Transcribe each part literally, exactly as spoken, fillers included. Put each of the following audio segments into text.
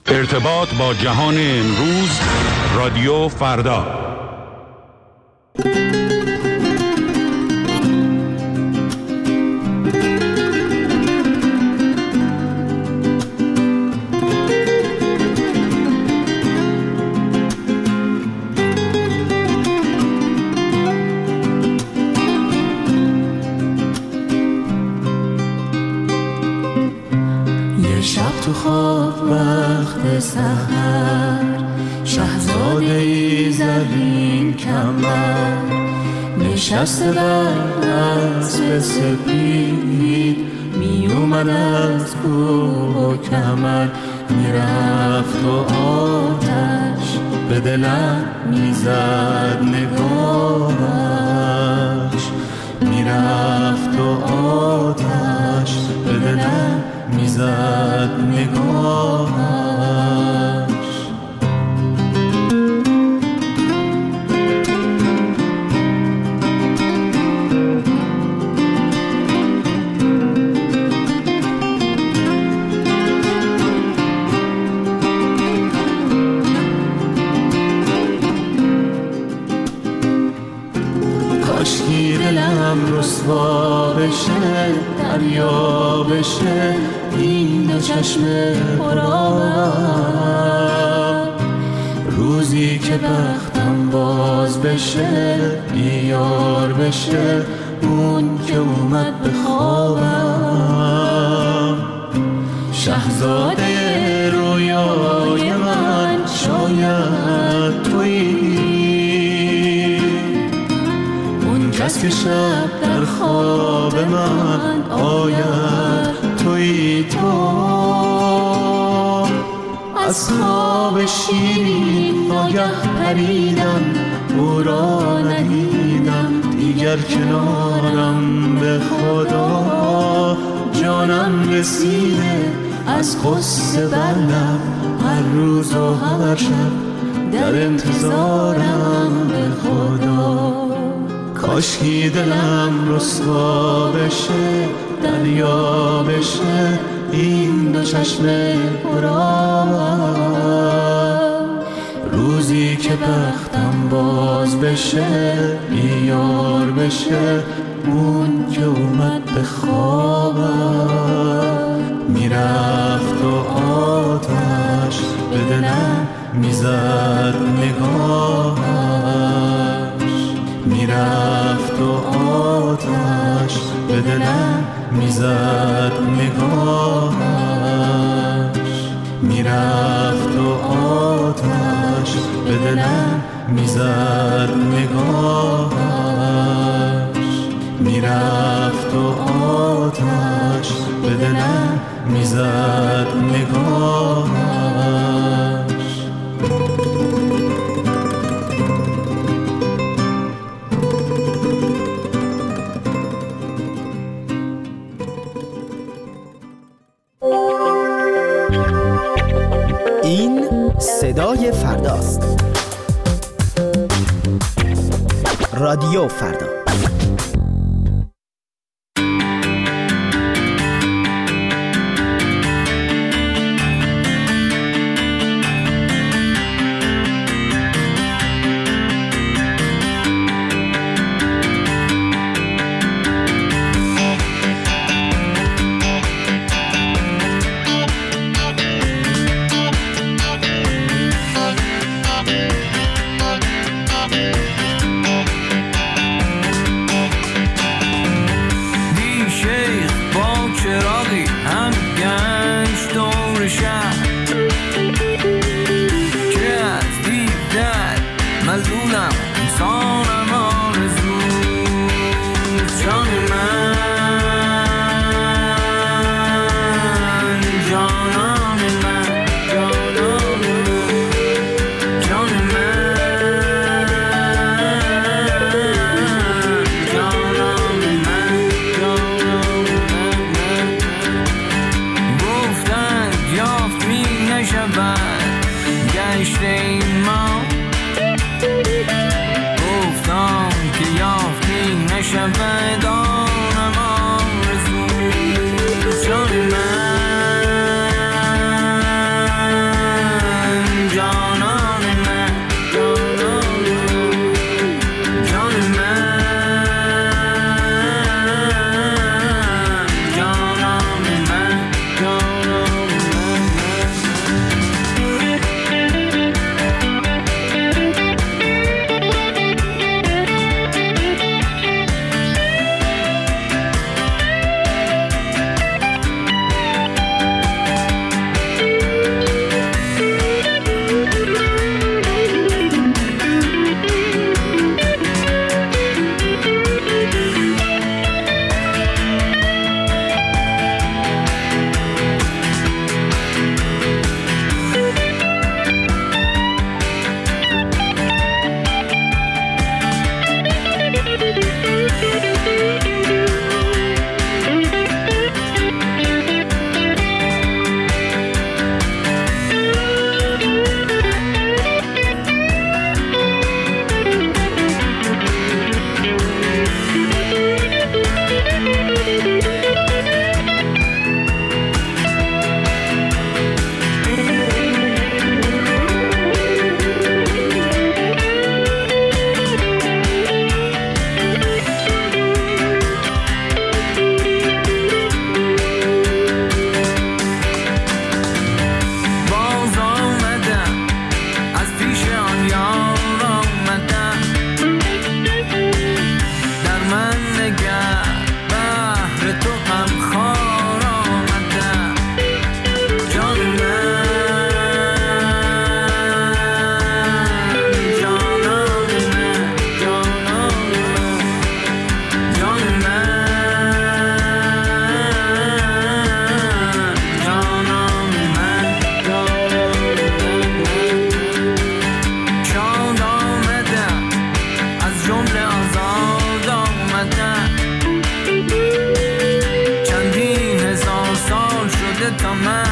ارتباط با جهان امروز، رادیو فردا. تو خواب وقت سحر، شهزاده ای زرین کمر، نشسته بر اسب سپید، می اومد از کوه و کمر، میرفت و آتش به دلم میزد نگاهش، میرفت و آتش به دلم میزد نگاهش. کاشکی دلم رسوا بشه، دریا بشه، این دو چشم پرآب، روزی که بختم باز بشه، بیار بشه اون که اومد به خوابم. شهزاده رویای من شاید تویی، اون کس که شب در خواب من آید توی تو. از خواب شیرین ناگه پریدم، او را ندیدم دیگر کنارم، به خدا جانم رسیده از قصه بردم، هر روز و هر شب در انتظارم، به خدا. کاشکی دلم رسوا بشه، دریا بشه، این دو چشم پرآب، روزی که بختم باز بشه، بیار بشه اون که اومد به خوابم. میرفت و آتش به دلم میزد نگاهش، میرفت و آتش به دلم میزد نگاهش، میرفت و آتش به دلم میزد نگاهش، میرفت و آتش به دلم میزد نگاهش. این صدای فرداست. رادیو فردا.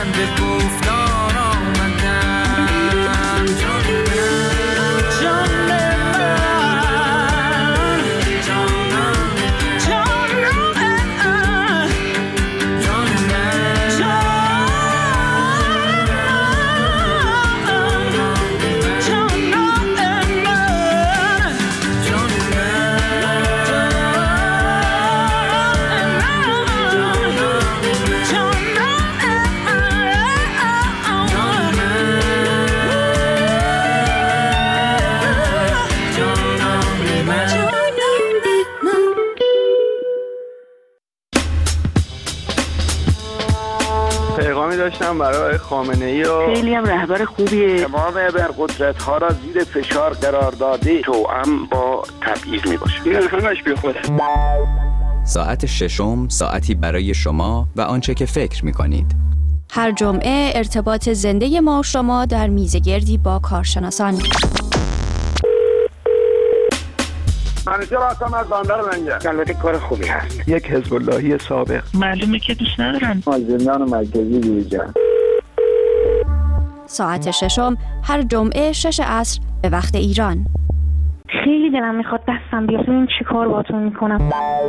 من به گفتار آمدم. جان من جان داشتم برای خامنه‌ای و خیلی هم رهبر خوبیه. تمام ابرقدرت‌ها را زیر فشار قرار داده توأم با تبعیض میباشه. این همش بی خوده. ساعت ششم ساعتی برای شما و آنچه که فکر می‌کنید. هر جمعه ارتباط زنده ما و شما در میزگردی با کارشناسان. منیجر هستم از بندر منجر. البته کار خوبی هست. یک حزب اللهی سابق. معلومه که دوست ندارن. مازندران مرکزی دیجان. ساعت ششم هر جمعه شش عصر به وقت ایران. خیلی دلم میخواد دستم بیاد ببین چی کار باهاتون میکنم.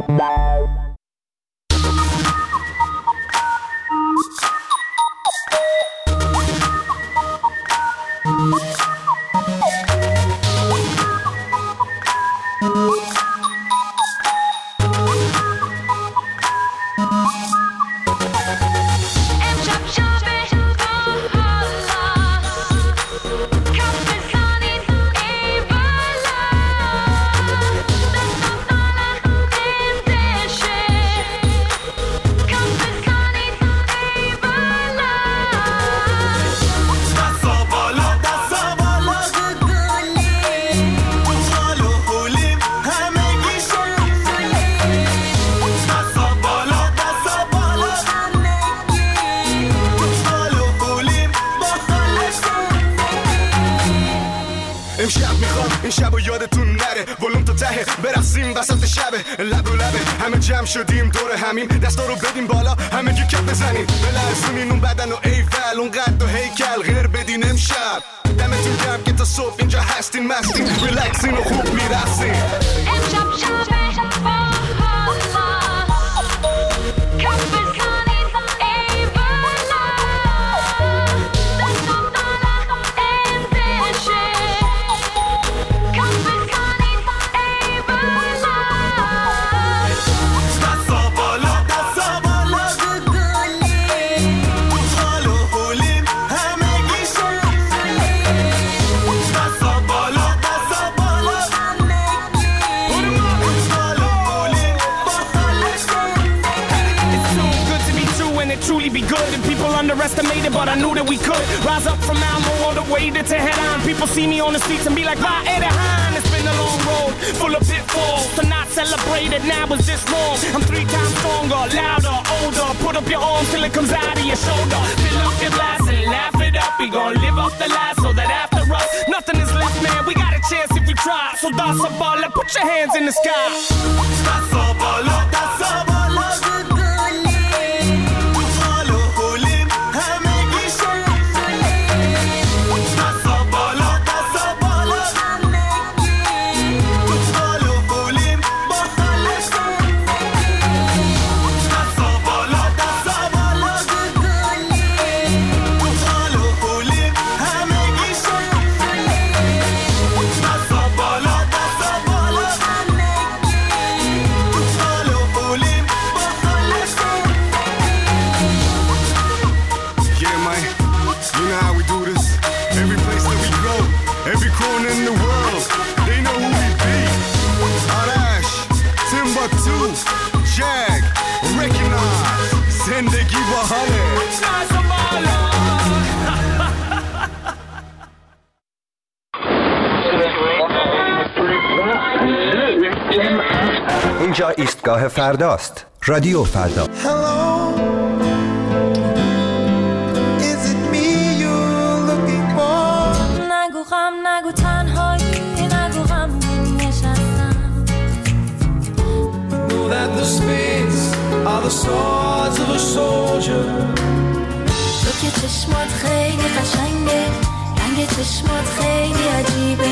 این شب و یادتون نره ولوم تا ته برقصیم وسط شبه لب و لبه همه جمع شدیم دور همیم دستا رو بدیم بالا همه گی کپ بزنیم بلرزونین اون بدن و ایفل اون قد و هیکل غیر بدین امشب دمتون گرم که تا صبح اینجا هستین مستین ریلکسین و خوب میرقصین امشب شبه با حالا کپ بزنین ای بالا دستم بالا اندشه underestimated, but I knew that we could rise up from Malmo all the way to Tehran. People see me on the streets and be like, "Va Erehan." It's been a long road, full of pitfalls. To not celebrate it now is just wrong. I'm three times stronger, louder, older. Put up your arms till it comes out of your shoulder. Fill up your glass and laugh it up. We gon' live up the last so that after us, nothing is left, man. We got a chance if we try. So that's a baller, put your hands in the sky. That's a baller, that's a baller. اینجا ایستگاه فرداست. رادیو فردا. نگو غم نگو تنهایی نگو غم نشستم. Know that the spades are the swords of a soldier. تو که چشمات خیلی قشنگه، رنگ چشمات خیلی عجیبه.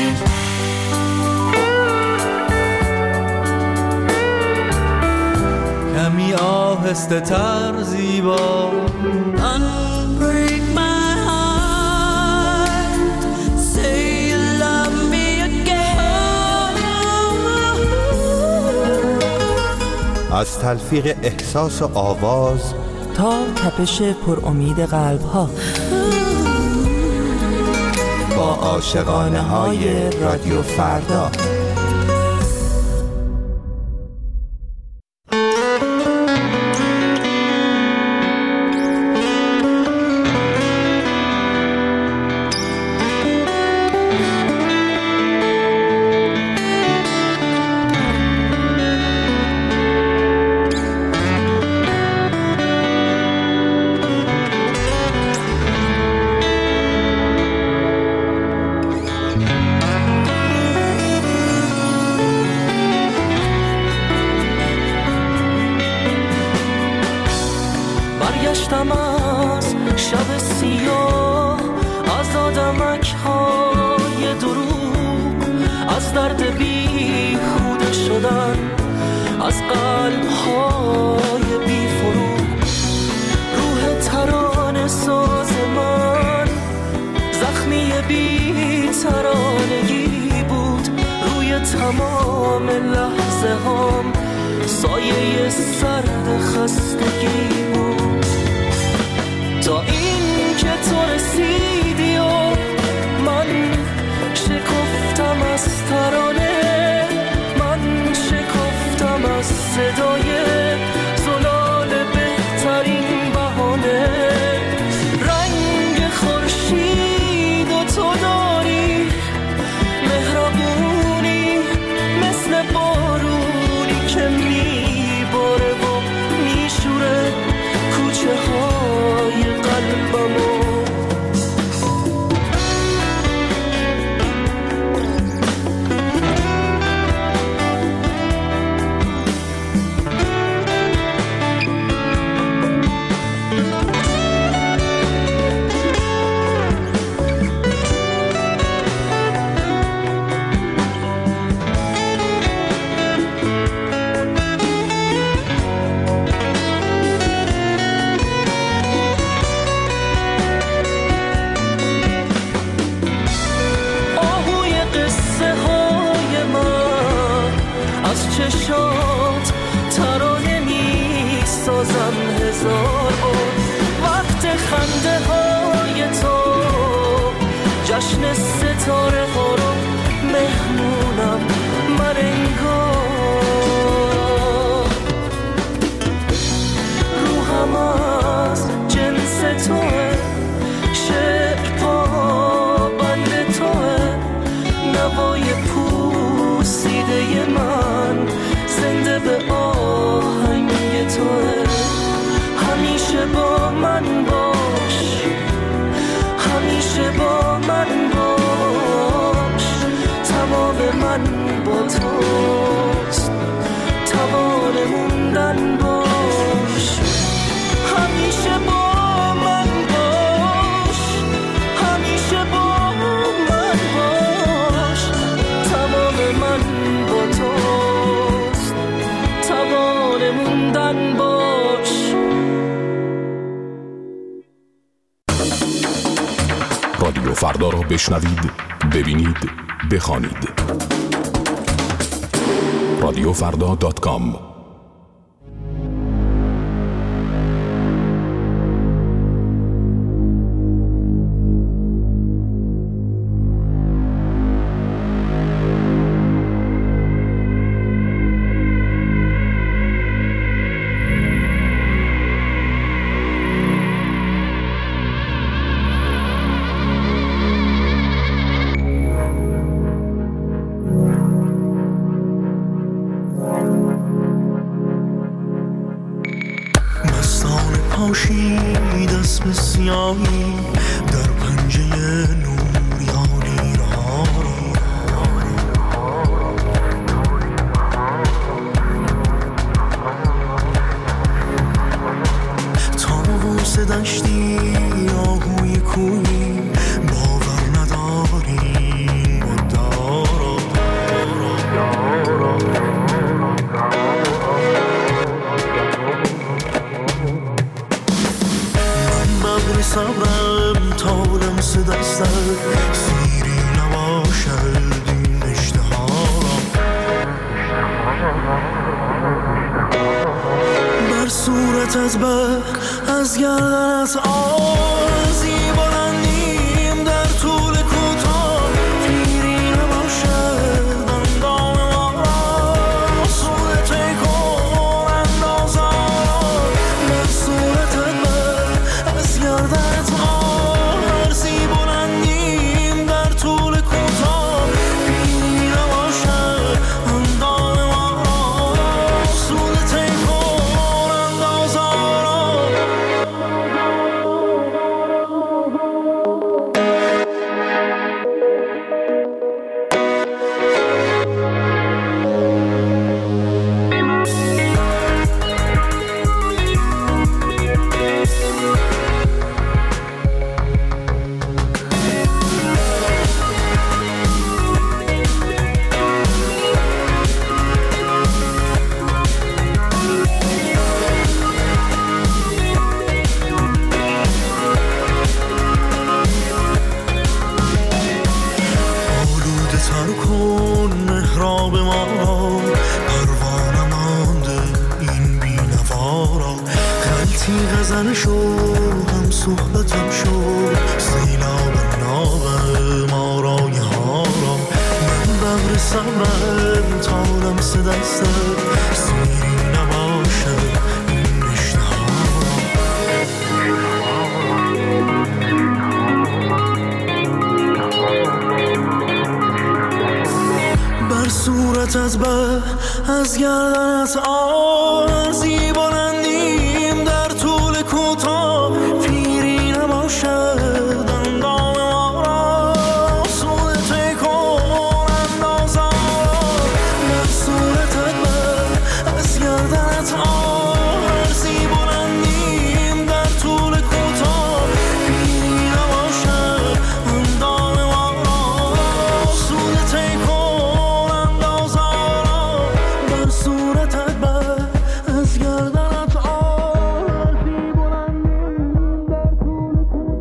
کمی آهسته تر زیبا. Unbreak my heart, say you love me again. از تلفیق احساس و آواز تا تپش پر امید قلب ها، با عاشقانه های رادیو فردا. برگشتم از شب سیاه، از آدمک های دروغ، از درد بی خوده شدن، از قلب های بی فروغ. روح ترانه ساز من زخمی بی ترانگی بود، روی تمام لحظه هم سایه سرد خستگی بود. تا این که تو رسیدی و من شکفتم از ترانه، من شکفتم از صدای زلال بهترین بهانه. رنگ خورشید و تو داری مهربونی، مثل بارونی که میباره و میشوره کوچه های قلبمو. چشات ترانه می سازم هزار بار. وقت خنده های تو جشن ستاره ها رو مهمونم من انگار. روحم از جنس توه، شعر پا بند توه، نوای پوسیده من زنده به آهنگ توه. همیشه با من باش، همیشه با من باش، تمام من با توست، توان موندن باش. همیشه با من باش، همیشه با من باش، تمام من با توست، توان موندن باش. رادیو فردا را بشنوید، ببینید، بخوانید. رادیو فردا دات کام. پاشید اسم سیاهی در پنجه نوریانی را طاووس دشتی آهو دستت سیری نباشد این اشتها بر صورتت به از گردنت آرزی بلندیم در طول کوتاه پیری نباشد اندام ما را صورت کن اندازا بر صورتت به از گردنت آرزی بلندیم در طول کوتاه پیری نباشد اندام ما را صورت کن اندازا آلوده تر کن محراب ما را پروانه مانده این بی‌نوا را خلطی غزل شو هم صحبتم شو سیلاب ناب ما رای ها را من ببر صبرم تا لمس دستت سیری نباشد این اشتها بر صورتت به از گردنت آرزی بلندیم در طول کوتاه پیری نباشد اندام ما را صورت کن اندازا بر صورتت به از گردنت آرزی بلندیم در طول کوتاه پیری نباشد اندام ما را صورت کن اندازا بر صورتت به از گردنت آرزی بلندیم در طول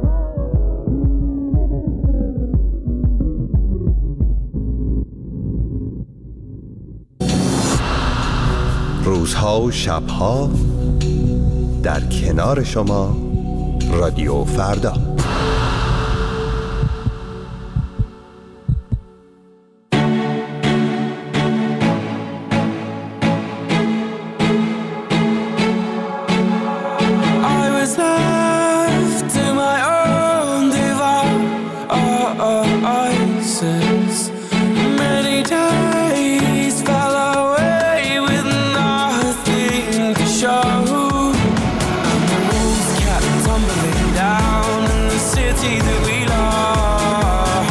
روزها و شبها در کنار شما رادیو فردا. I was left to my own devices. Many days fell away with nothing to show. And the walls kept tumbling down in the city that we love.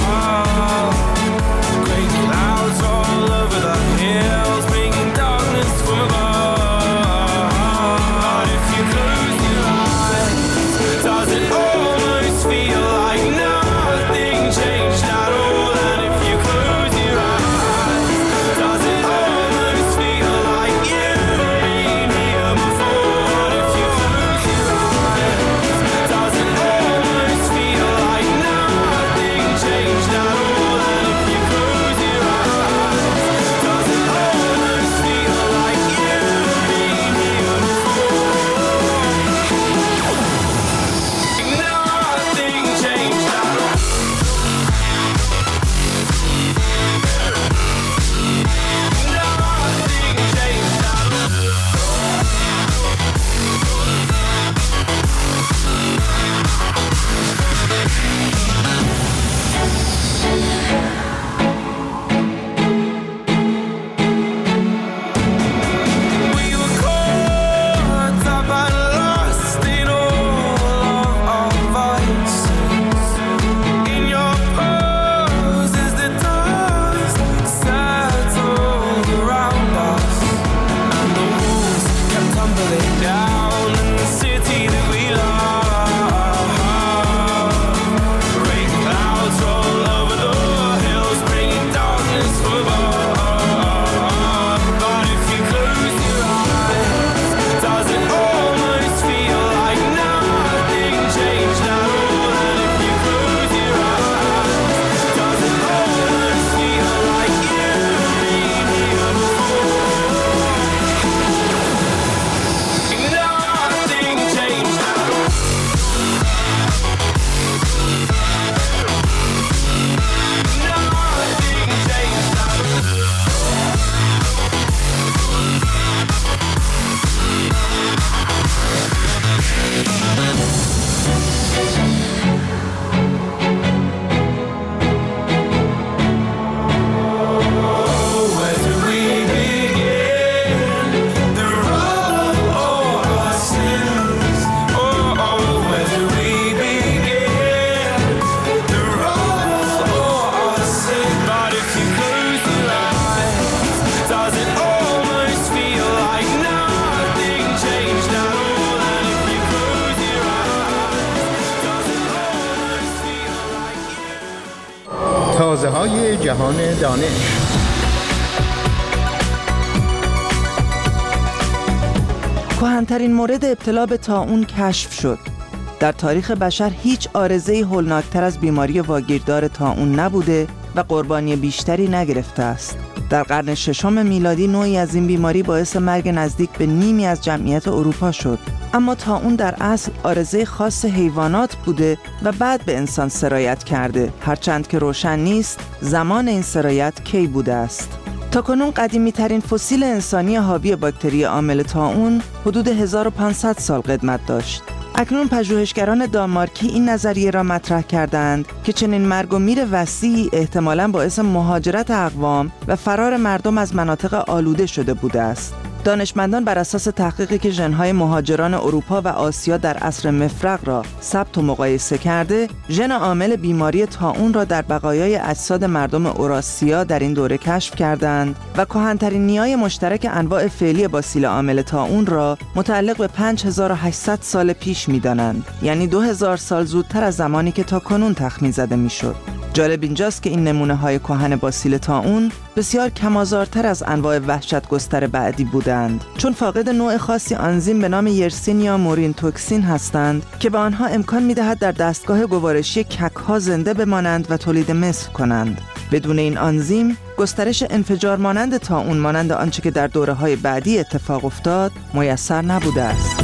Great clouds all over the hills, bringing darkness from above. But if you close your eyes, does it almost feel like nothing changed at all? And if you close your eyes, does it almost feel like you've been here before? And if you close your eyes, does it almost feel like تازه‌های جهان دانش. کهن‌ترین مورد ابتلا به طاعون کشف شد. در تاریخ بشر هیچ عارضه‌ای هولناکتر از بیماری واگیردار طاعون نبوده و قربانی بیشتری نگرفته است. در قرن ششم میلادی نوعی از این بیماری باعث مرگ نزدیک به نیمی از جمعیت اروپا شد. اما طاعون در اصل عارضه خاص حیوانات بوده و بعد به انسان سرایت کرده، هرچند که روشن نیست زمان این سرایت کی بوده است. تاکنون قدیمی ترین فسیل انسانی حاوی باکتری عامل طاعون حدود هزار و پانصد سال قدمت داشت. اکنون پژوهشگران دانمارکی این نظریه را مطرح کردند که چنین مرگ و میر وسیعی احتمالاً باعث مهاجرت اقوام و فرار مردم از مناطق آلوده شده بوده است. دانشمندان بر اساس تحقیقی که ژن‌های مهاجران اروپا و آسیا در عصر مفرق را ثبت و مقایسه کرده، ژن عامل بیماری طاعون را در بقایای اجساد مردم اوراسیا در این دوره کشف کردند و کهن‌ترین نیای مشترک انواع فعلی باسیل عامل طاعون را متعلق به پنج هزار و هشتصد سال پیش می‌دانند، یعنی دو هزار سال زودتر از زمانی که تاکنون تخمین زده می‌شد. جالب اینجاست که این نمونه‌های کهن باسیل طاعون بسیار کم‌آزارتر از انواع وحشت‌گستر بعدی بودند، چون فاقد نوع خاصی آنزیم به نام یرسینیا مورین توکسین هستند که به آنها امکان می‌دهد در دستگاه گوارشی کک‌ها زنده بمانند و تولید مثل کنند. بدون این آنزیم گسترش انفجار مانند طاعون مانند آنچه که در دوره‌های بعدی اتفاق افتاد میسر نبوده است.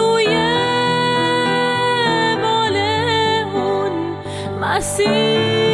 See